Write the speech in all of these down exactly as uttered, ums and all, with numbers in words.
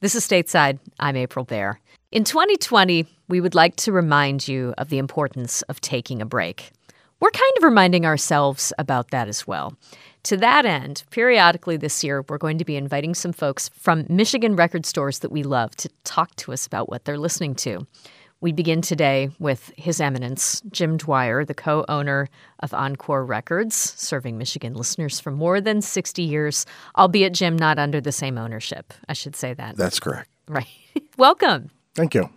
This is Stateside. I'm April Baer. In twenty twenty, we would like to remind you of the importance of taking a break. We're kind of reminding ourselves about that as well. To that end, periodically this year, we're going to be inviting some folks from Michigan record stores that we love to talk to us about what they're listening to. We begin today with His Eminence, Jim Dwyer, the co-owner of Encore Records, serving Michigan listeners for more than sixty years, albeit, Jim, not under the same ownership. I should say that. That's correct. Right. Welcome. Thank you.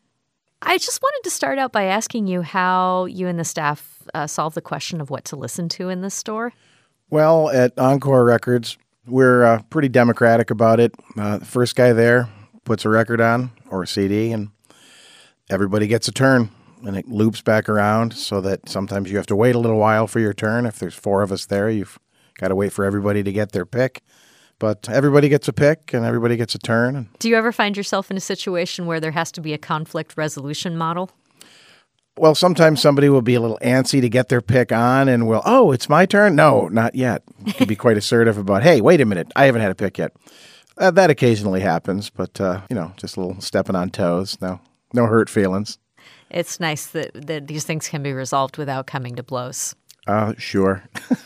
I just wanted to start out by asking you how you and the staff uh, solve the question of what to listen to in this store. Well, at Encore Records, we're uh, pretty democratic about it. Uh, the first guy there puts a record on or a C D, and everybody gets a turn, and it loops back around so that sometimes you have to wait a little while for your turn. If there's four of us there, you've got to wait for everybody to get their pick. But everybody gets a pick, and everybody gets a turn. Do you ever find yourself in a situation where there has to be a conflict resolution model? Well, sometimes somebody will be a little antsy to get their pick on, and will, oh, it's my turn? No, not yet. You can be quite assertive about, hey, wait a minute, I haven't had a pick yet. Uh, that occasionally happens, but, uh, you know, just a little stepping on toes. No. No hurt feelings. It's nice that, that these things can be resolved without coming to blows. Uh, sure.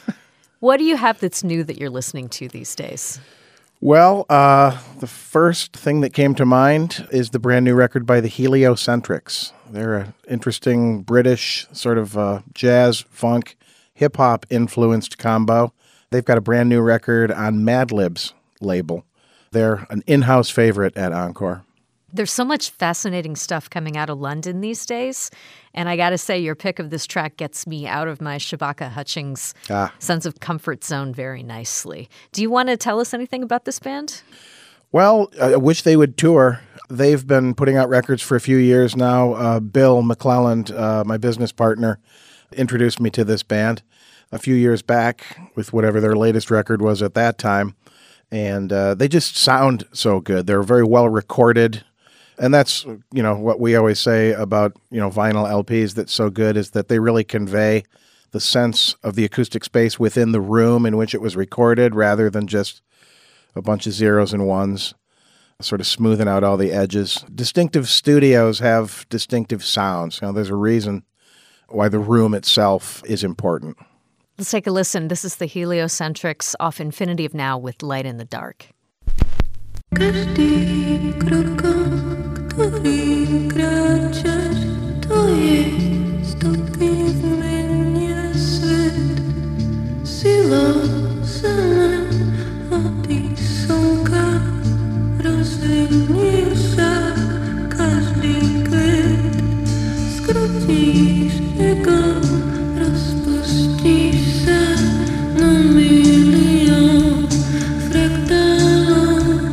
What do you have that's new that you're listening to these days? Well, uh, the first thing that came to mind is the brand new record by the Heliocentrics. They're an interesting British sort of uh, jazz, funk, hip-hop influenced combo. They've got a brand new record on Madlib's label. They're an in-house favorite at Encore. There's so much fascinating stuff coming out of London these days, and I got to say your pick of this track gets me out of my Shabaka Hutchings ah. sense of comfort zone very nicely. Do you want to tell us anything about this band? Well, I wish they would tour. They've been putting out records for a few years now. Uh, Bill McClelland, uh, my business partner, introduced me to this band a few years back with whatever their latest record was at that time, and uh, they just sound so good. They're very well recorded. And that's, you know, what we always say about, you know, vinyl L Ps that's so good is that they really convey the sense of the acoustic space within the room in which it was recorded rather than just a bunch of zeros and ones, sort of smoothing out all the edges. Distinctive studios have distinctive sounds. You know, there's a reason why the room itself is important. Let's take a listen. This is the Heliocentrics off Infinity of Now with Light in the Dark. Každý krok, který kráčeš, to je stopy v měně svět. Síla zeme a ty slnka rozviní se každý květ. Skrotíš někam, rozpustíš se na milion fraktálů.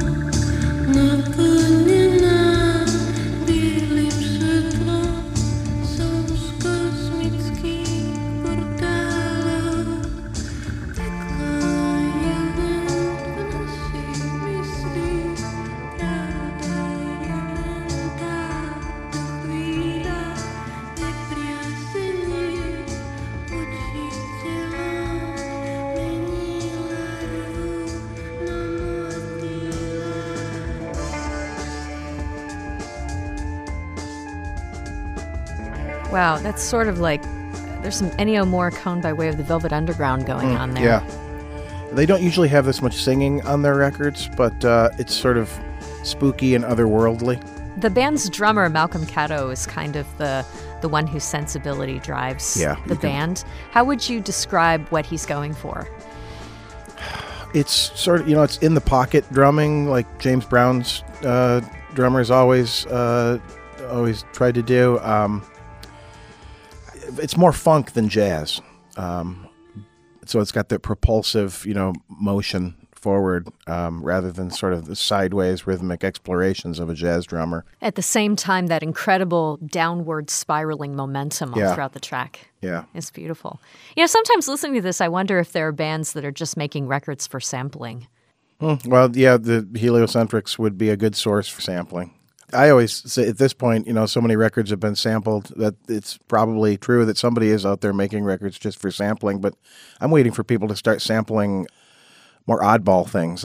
Wow, that's sort of like, there's some Ennio Morricone by way of the Velvet Underground going mm, on there. Yeah. They don't usually have this much singing on their records, but uh, it's sort of spooky and otherworldly. The band's drummer, Malcolm Caddo, is kind of the the one whose sensibility drives yeah, the band. How would you describe what he's going for? It's sort of, you know, it's in the pocket drumming, like James Brown's uh, drummers always uh, always tried to do. Um, it's more funk than jazz. Um, so it's got the propulsive, you know, motion forward um, rather than sort of the sideways rhythmic explorations of a jazz drummer. At the same time, that incredible downward spiraling momentum all yeah. throughout the track yeah. is beautiful. You know, sometimes listening to this, I wonder if there are bands that are just making records for sampling. Hmm. Well, yeah, the Heliocentrics would be a good source for sampling. I always say at this point, you know, so many records have been sampled that it's probably true that somebody is out there making records just for sampling, but I'm waiting for people to start sampling more oddball things like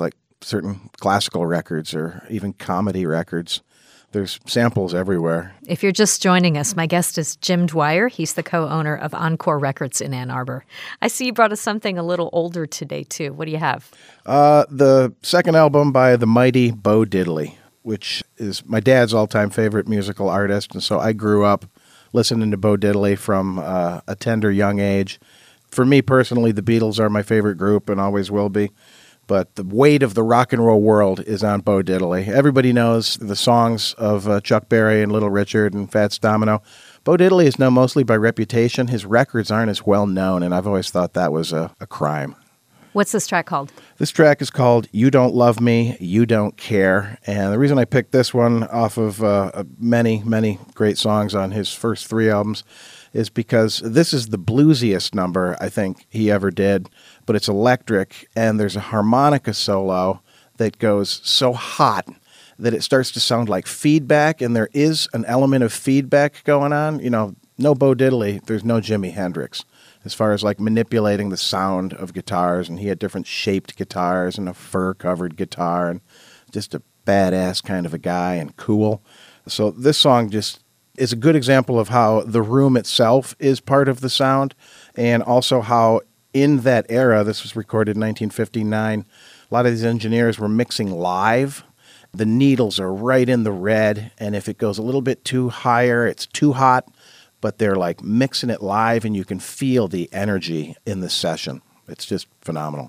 certain classical records or even comedy records. There's samples everywhere. If you're just joining us, my guest is Jim Dwyer. He's the co-owner of Encore Records in Ann Arbor. I see you brought us something a little older today, too. What do you have? Uh, the second album by the mighty Bo Diddley, which is my dad's all-time favorite musical artist. And so I grew up listening to Bo Diddley from uh, a tender young age. For me personally, the Beatles are my favorite group and always will be. But the weight of the rock and roll world is on Bo Diddley. Everybody knows the songs of uh, Chuck Berry and Little Richard and Fats Domino. Bo Diddley is known mostly by reputation. His records aren't as well known, and I've always thought that was a, a crime. What's this track called? This track is called You Don't Love Me, You Don't Care. And the reason I picked this one off of uh, many, many great songs on his first three albums is because this is the bluesiest number I think he ever did, but it's electric, and there's a harmonica solo that goes so hot that it starts to sound like feedback, and there is an element of feedback going on. You know, no Bo Diddley, there's no Jimi Hendrix, as far as like manipulating the sound of guitars, and he had different shaped guitars and a fur-covered guitar, and just a badass kind of a guy and cool. So this song just is a good example of how the room itself is part of the sound, and also how in that era, this was recorded in nineteen fifty-nine, a lot of these engineers were mixing live. The needles are right in the red, and if it goes a little bit too higher, it's too hot, but they're like mixing it live, and you can feel the energy in the session. It's just phenomenal.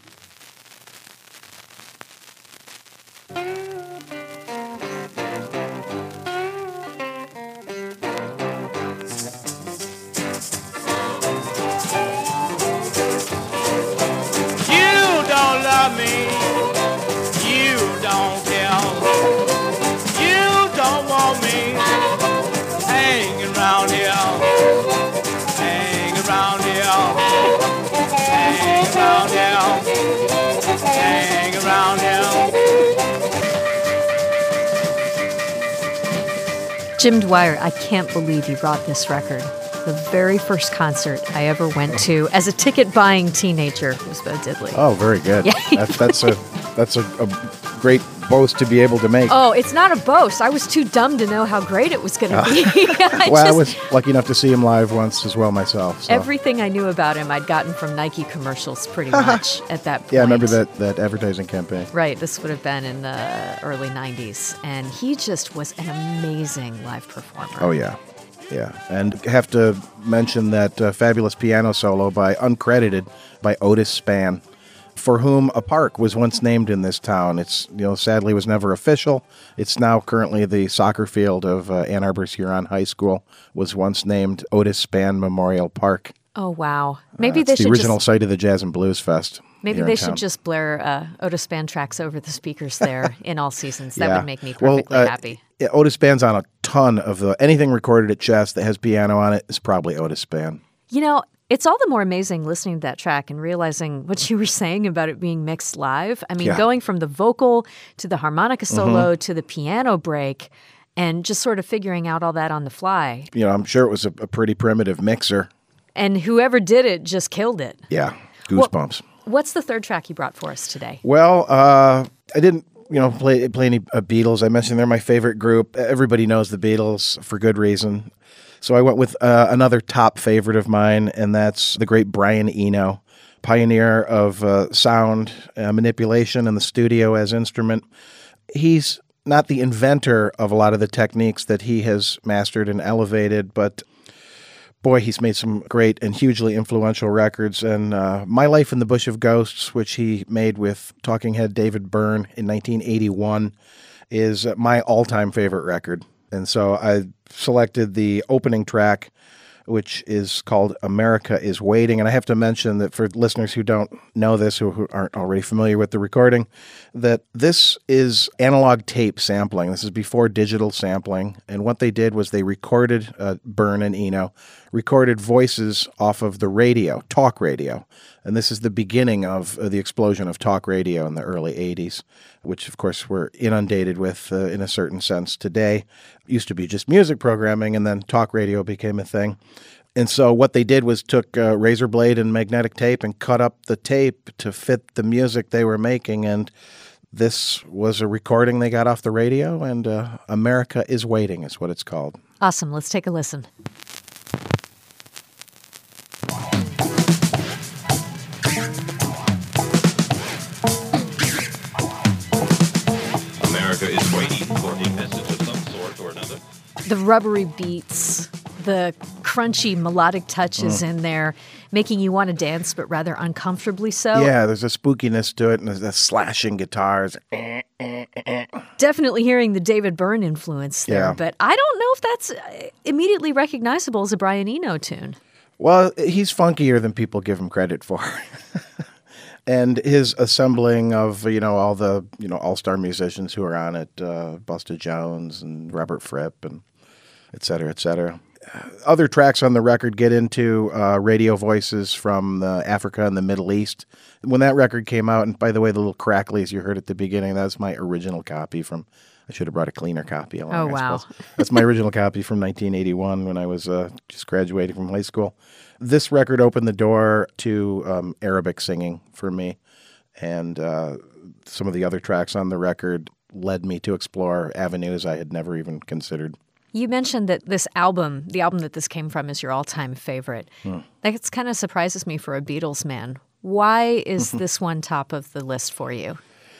Jim Dwyer, I can't believe you brought this record. The very first concert I ever went to as a ticket-buying teenager was Bo Diddley. Oh, very good. Yeah. that's, that's a that's a, a great boast to be able to make. Oh, it's not a boast. I was too dumb to know how great it was going to Uh, be. I well, just, I was lucky enough to see him live once as well myself. So. Everything I knew about him I'd gotten from Nike commercials pretty much at that point. Yeah, I remember that, that advertising campaign. Right, this would have been in the early nineties. And he just was an amazing live performer. Oh, yeah. Yeah, and have to mention that uh, fabulous piano solo by uncredited by Otis Spann, for whom a park was once named in this town. It's, you know, sadly was never official. It's now currently the soccer field of uh, Ann Arbor's Huron High School, was once named Otis Spann Memorial Park. Oh, wow. Maybe uh, they it's the should original just, site of the Jazz and Blues Fest. Maybe here they in should town. just blare uh, Otis Spann tracks over the speakers there in all seasons. That Yeah. would make me perfectly well, uh, happy. Yeah, Otis Spann's on a ton of the anything recorded at Chess that has piano on it is probably Otis Spann. You know, it's all the more amazing listening to that track and realizing what you were saying about it being mixed live. I mean, Yeah. going from the vocal to the harmonica solo to the piano break and just sort of figuring out all that on the fly. You know, I'm sure it was a, a pretty primitive mixer. And whoever did it just killed it. Yeah, Well- goosebumps. What's the third track you brought for us today? Well, uh, I didn't, you know, play play any uh, Beatles. I mentioned they're my favorite group. Everybody knows the Beatles for good reason. So I went with uh, another top favorite of mine, and that's the great Brian Eno, pioneer of uh, sound uh, manipulation in the studio as instrument. He's not the inventor of a lot of the techniques that he has mastered and elevated, but boy, he's made some great and hugely influential records. And uh, My Life in the Bush of Ghosts, which he made with Talking Head David Byrne in nineteen eighty-one, is my all-time favorite record. And so I selected the opening track, which is called America is Waiting. And I have to mention that for listeners who don't know this, who, who aren't already familiar with the recording, that this is analog tape sampling. This is before digital sampling. And what they did was they recorded, uh, Byrne and Eno, recorded voices off of the radio, talk radio. And this is the beginning of uh, the explosion of talk radio in the early eighties, which, of course, we're inundated with uh, in a certain sense today. It used to be just music programming, and then talk radio became a thing. And so what they did was took uh, razor blade and magnetic tape and cut up the tape to fit the music they were making. And This was a recording they got off the radio, and uh, America is Waiting is what it's called. Awesome. Let's take a listen. America is waiting for a message of some sort or another. The rubbery beats, the crunchy melodic touches mm. in there, making you want to dance, but rather uncomfortably so. Yeah, there's a spookiness to it, and there's the slashing guitars. Definitely hearing the David Byrne influence there, Yeah. but I don't know if that's uh, immediately recognizable as a Brian Eno tune. Well, he's funkier than people give him credit for. And his assembling of, you know, all the, you know, all-star musicians who are on it, uh, Busta Jones and Robert Fripp and et cetera, et cetera. Other tracks on the record get into uh, radio voices from uh, Africa and the Middle East. When that record came out, and by the way, the little cracklies you heard at the beginning, that was my original copy from, I should have brought a cleaner copy along. Oh, I wow. suppose. That's my original copy from nineteen eighty-one when I was uh, just graduating from high school. This record opened the door to um, Arabic singing for me, and uh, some of the other tracks on the record led me to explore avenues I had never even considered. You mentioned that this album, the album that this came from, is your all-time favorite. Hmm. That kind of surprises me for a Beatles man. Why is this one top of the list for you?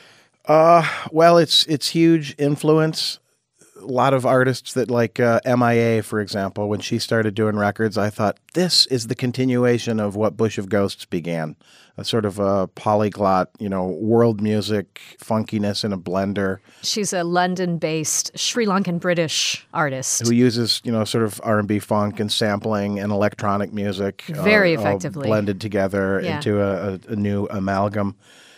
Uh, well, it's it's huge influence. A lot of artists that like uh, M I A, for example, when she started doing records, I thought this is the continuation of what Bush of Ghosts began. A sort of a polyglot, you know, world music, funkiness in a blender. She's a London-based Sri Lankan British artist. Who uses, you know, sort of R and B funk and sampling and electronic music. Very all, effectively. All blended together Yeah. into a, a, a new amalgam.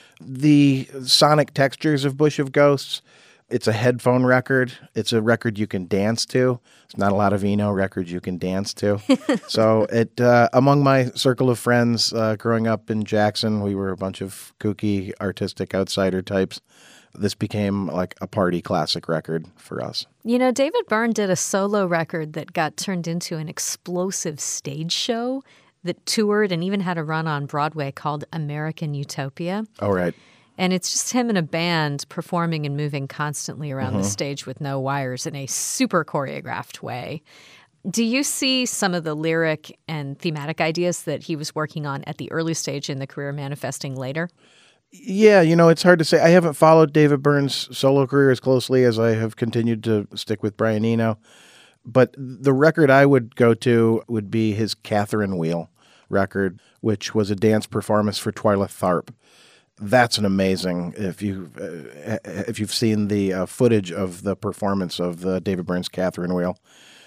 The sonic textures of Bush of Ghosts, it's a headphone record. It's a record you can dance to. It's not a lot of Eno records you can dance to. So it uh, among my circle of friends uh, growing up in Jackson, we were a bunch of kooky, artistic outsider types. This became like a party classic record for us. You know, David Byrne did a solo record that got turned into an explosive stage show that toured and even had a run on Broadway called American Utopia. Oh, right. And it's just him and a band performing and moving constantly around Mm-hmm. the stage with no wires in a super choreographed way. Do you see some of the lyric and thematic ideas that he was working on at the early stage in the career manifesting later? Yeah, you know, it's hard to say. I haven't followed David Byrne's solo career as closely as I have continued to stick with Brian Eno. But the record I would go to would be his Catherine Wheel record, which was a dance performance for Twyla Tharp. That's an amazing, if, you, uh, if you've seen the uh, footage of the performance of the David Byrne's Catherine Wheel.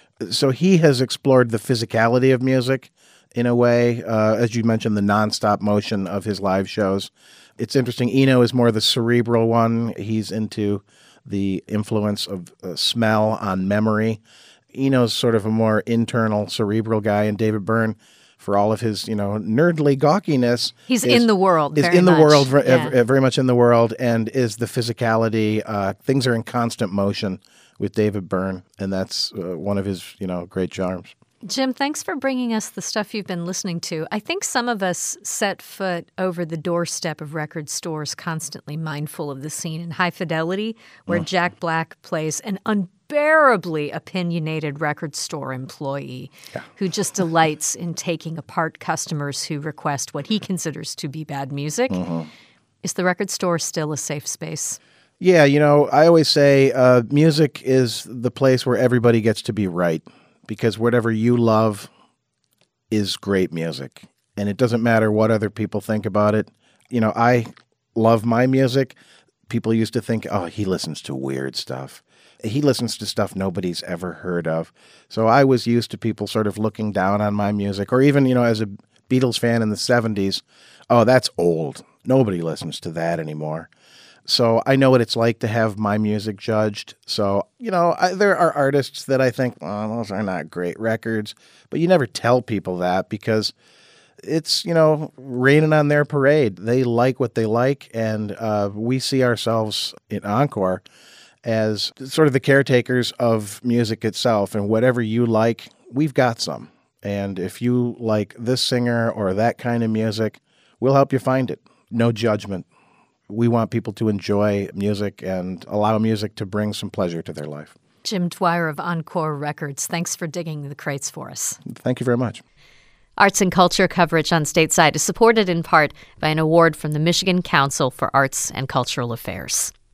So he has explored the physicality of music in a way, uh, as you mentioned, the nonstop motion of his live shows. It's interesting. Eno is more the cerebral one. He's into the influence of uh, smell on memory. Eno's sort of a more internal, cerebral guy, and David Byrne, for all of his, you know, nerdly gawkiness, He's is, in the world is very in the much. world, ver- Yeah. uh, very much in the world, and is the physicality. Uh, things are in constant motion with David Byrne, and that's uh, one of his, you know, great charms. Jim, thanks for bringing us the stuff you've been listening to. I think some of us set foot over the doorstep of record stores constantly mindful of the scene in High Fidelity, where Mm. Jack Black plays an unbearably opinionated record store employee Yeah. who just delights in taking apart customers who request what he considers to be bad music. Mm-hmm. Is the record store still a safe space? Yeah, you know, I always say uh, music is the place where everybody gets to be right, because whatever you love is great music, and it doesn't matter what other people think about it. You know, I love my music. People used to think, oh, he listens to weird stuff. He listens to stuff nobody's ever heard of. So I was used to people sort of looking down on my music, or even, you know, as a Beatles fan in the seventies, oh, that's old. Nobody listens to that anymore. So I know what it's like to have my music judged. So, you know, I, there are artists that I think, oh, those are not great records. But you never tell people that, because it's, you know, raining on their parade. They like what they like, and uh, we see ourselves in Encore as sort of the caretakers of music itself. And whatever you like, we've got some. And if you like this singer or that kind of music, we'll help you find it. No judgment. We want people to enjoy music and allow music to bring some pleasure to their life. Jim Dwyer of Encore Records, thanks for digging the crates for us. Thank you very much. Arts and culture coverage on Stateside is supported in part by an award from the Michigan Council for Arts and Cultural Affairs.